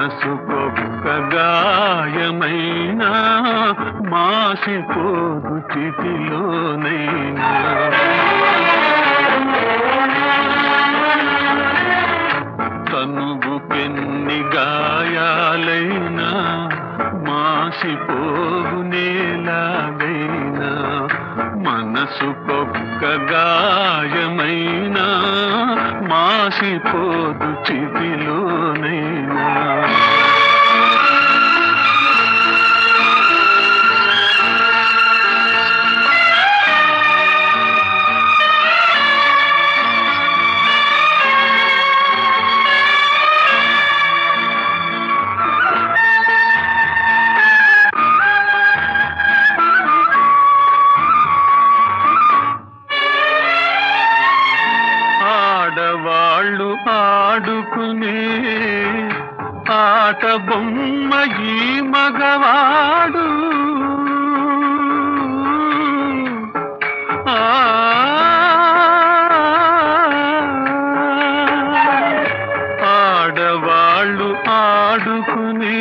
మనసుకొక్క గాయమైనా మాసిపోదు చితిలోనైనా. తనువుకెన్ని గాయాలైనా మాసిపోవు నేలాగైనా. మనసుకొక్క గాయమైనా మాసిపోదు చితిలోనైనా. ఆడవాళ్ళు ఆడుకునే ఆట బొమ్మ ఈ మగవాడు. ఆడవాళ్ళు ఆడుకునే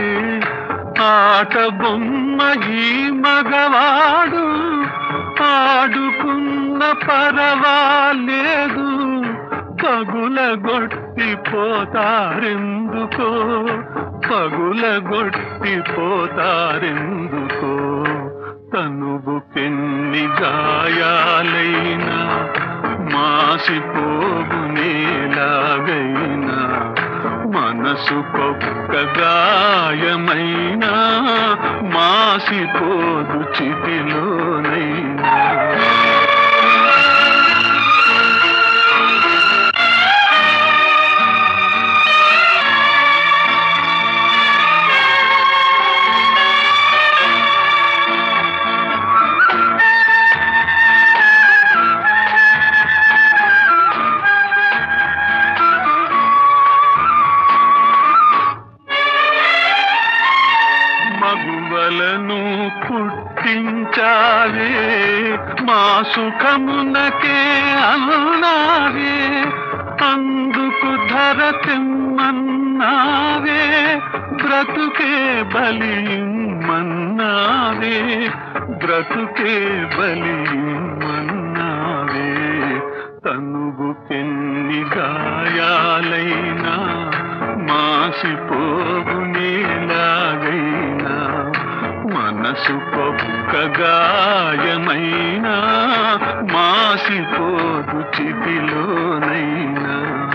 ఆట బొమ్మ ఈ మగవాడు. ఆడుకున్న పరవాలేదు, పగులగొట్టిపోతారెందుకో, పగులగొట్టిపోతారెందుకో. తనువుకెన్ని గాయాలైనా మాసిపోవు నేలాగైనా. మనసుకొక్క గాయమైనా మాసిపోదు చితిలోనైనా. మగువలను పుట్టించావే, మా సుఖమునకే అన్నావే. అందుకు ధర తెమ్మన్నావే, బ్రతుకే బలిమన్నావే, బ్రతుకే బలిమన్నావే. తనువుకెన్ని గాయాలైనా మాసిపోవు నేలాగైనా. మనసుకొక్క గాయమైనా మాసిపోదు చితిలోనైనా.